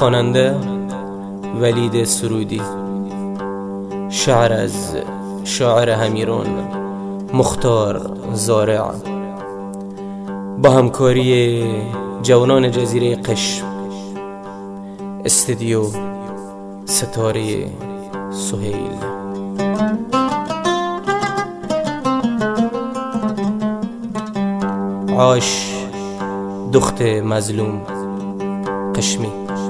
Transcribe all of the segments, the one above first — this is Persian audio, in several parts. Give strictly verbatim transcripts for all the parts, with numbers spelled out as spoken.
خواننده ولید سرودی. شعر از شاعر همیرون مختار زارع با همکاری جوانان جزیره قشم. استودیو ستاره سهیل. عاش دخت مظلوم قشمی.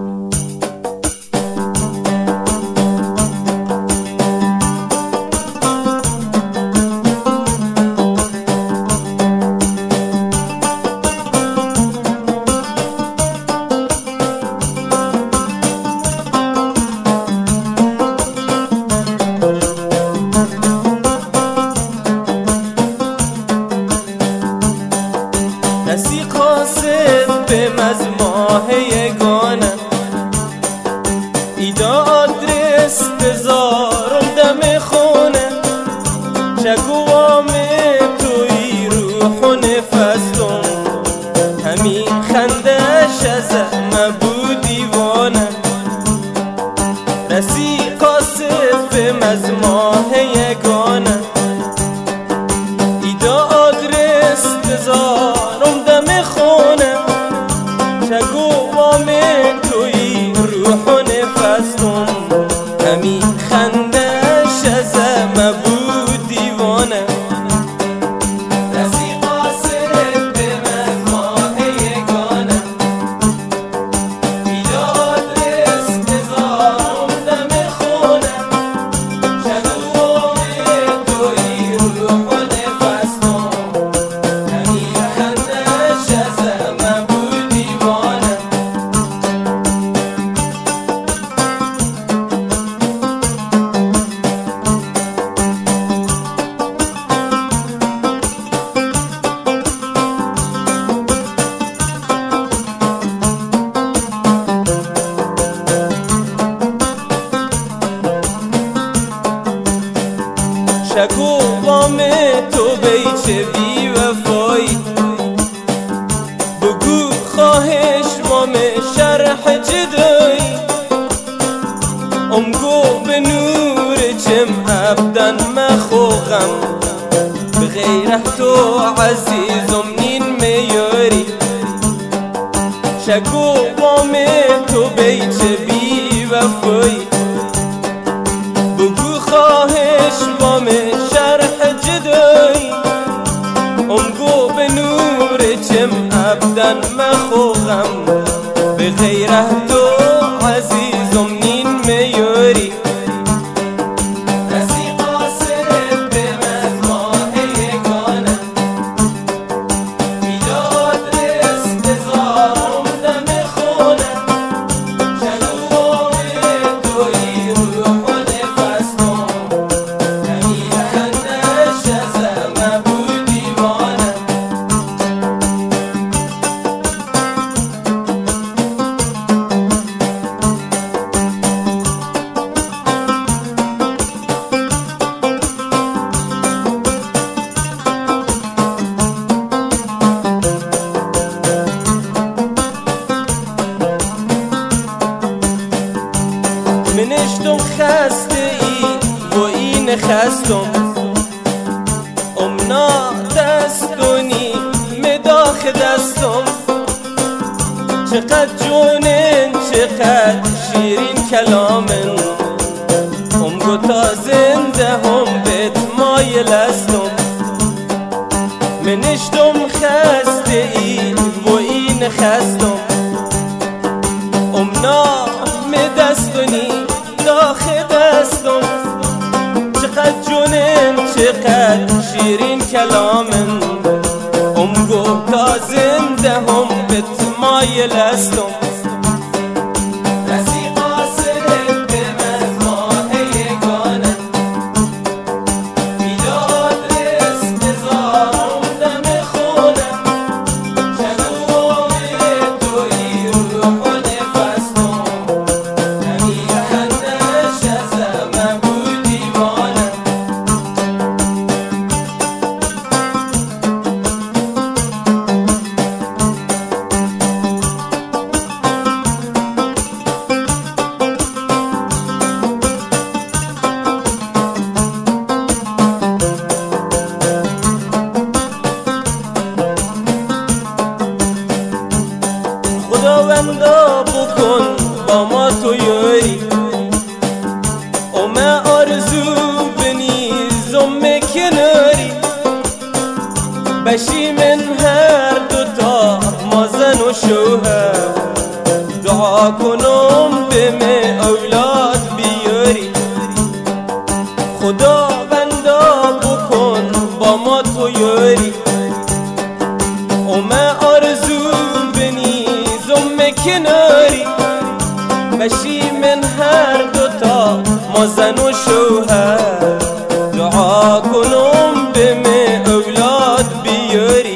کسی قاصد به مزماه یگانه ایدا آدرس بذارم دم خونه چگوام توی روح و نفستم همین خندش از مبود دیوانه رسی قاصد به مزماه یگانه ایدا آدرس بذارم دم خونه چگو وام توی روح و نفستم همین خندش از مبود دیوانه رسی قاصد به مزماه یگانه ایدا آدرس بذارم دم خونه چگو وام توی روح و نفستم همین خندش از مبود دیوانه شگو وام تو بیچه بی وفایی بگو خواهش وام شرح جدایی امگو به نور چم ابدن مخوغم به غیره تو عزیزم نین میاری شگو وام تو بیچه بی وفایی بگو خواهش وام شرح جدایی امگو به نور چم ابدن مخوغم به غیره تو عزیزم نین میاری رسی قاصد به مزماه یگانه ایدا آدرس بذارم دم خونه چگو وام توی روح و نفستم همین خندش از مبود دیوانه منشتم خسته ای و این خستم امنا دستونی مداخ دستم چقدر جونن چقدر شیرین کلامن امگو تا زنده هم بهت مایل استم منشتم خسته ای و این خستم امنا دستونی داخ دستم چقدر جونن چقدر شیرین کلامن امگو تا زنده هم بهت مایل استم رسی قاصد به مزماه یگانه ایدا آدرس بذارم دم خونه چگو وام توی روح و نفستم همین خندش از مبود دیوانه کنم به می اولاد بیاری. خدا بندا بکن با ما تو یاری. اومه آرزو بنیزم کناری، بشی من هر دوتا ما زن و شوهر. دعا کنم به می اولاد بیاری.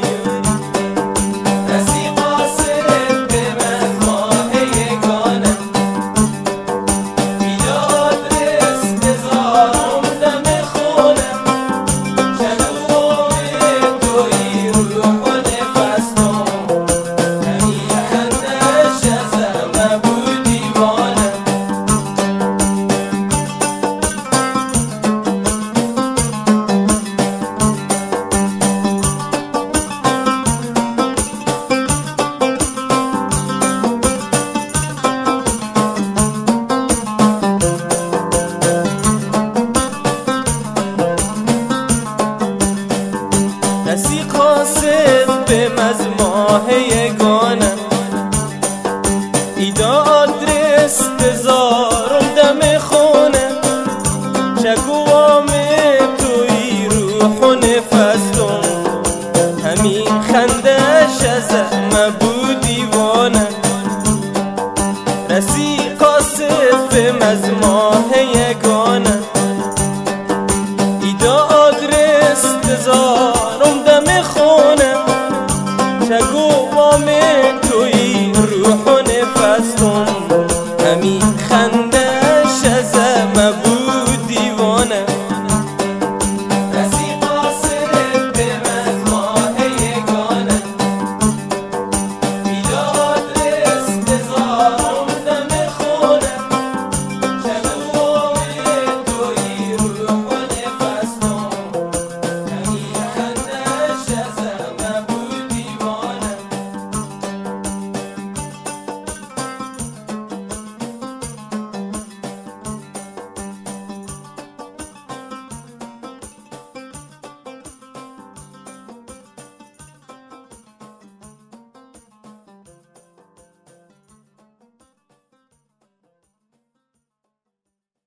کسی قاصد به مزماه یگانه، ایدا آدرس تزارم دم خونه. چگوام توی روح و نفستم، همین خندش از مبود دیوانه. رسی قاصد به مزماه